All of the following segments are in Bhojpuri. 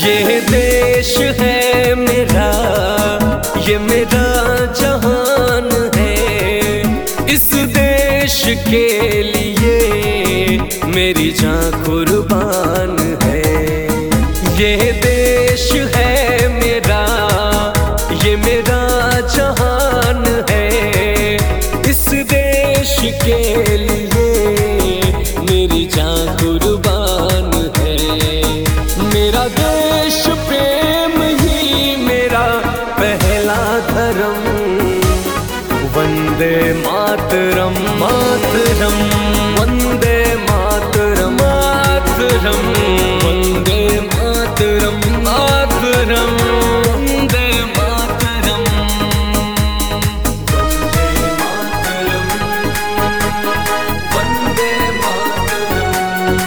ये देश है मेरा, ये मेरा जहान है। इस देश के लिए मेरी जान कुर्बान है। ये देश है मेरा, ये मेरा जहान है। इस देश के लिए मेरी जान कुर्बान है। मेरा देश प्रेम ही मेरा पहला धर्म। वंदे मातरम मातरम, वंदे मातरम मातरम, वंदे मातरम मातरम, वंदे मातरम, वंदे मातरम,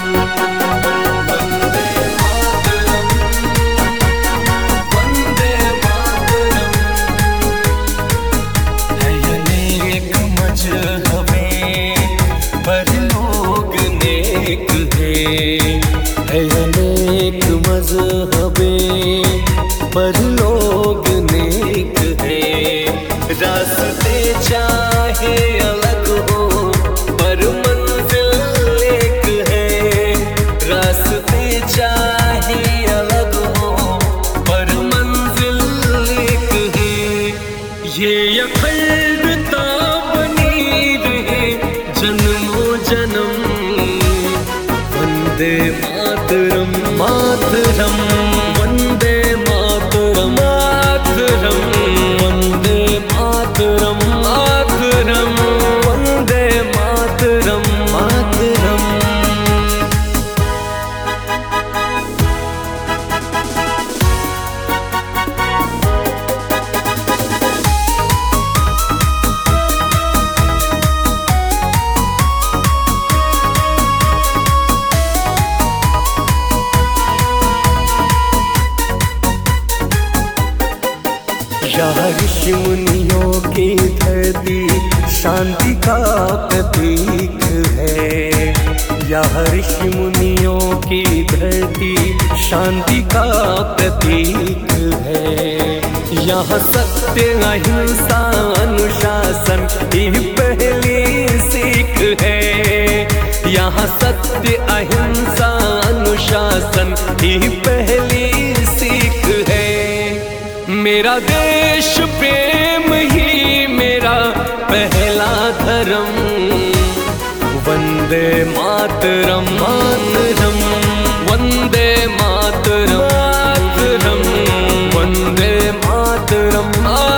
वंदे मातरम, है अनेक मजहबे पर लोग नेक है अनेक मजहबे पर लोग नेक है। रास्ते चाहे अलग हो पर मंजिल एक है। रास्ते चाहे अलग हो पर मंजिल एक है। ये अखंडता बनी रहे जन्मों जन्म। वंदे मातरम मातरम, वंदे मातरम मातरम, वंदे मातरम मातरम, वंदे मातरम मातरम। यहाँ ऋषि मुनियों की धरती शांति का प्रतीक है। यहाँ ऋषि मुनियों की धरती शांति का प्रतीक है। यहाँ सत्य अहिंसा अनुशासन की पहली सीख है। यहाँ सत्य अहिंसा अनुशासन की पहली सीख है। मेरा देश प्रेम ही मेरा पहला धर्म। वंदे मातरम मातरम, वंदे मातरम मातरम, वंदे मातरम।